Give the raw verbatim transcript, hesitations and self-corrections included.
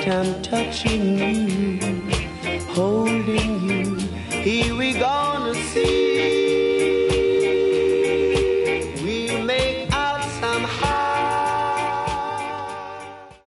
I'm touching you, holding you. Here we go.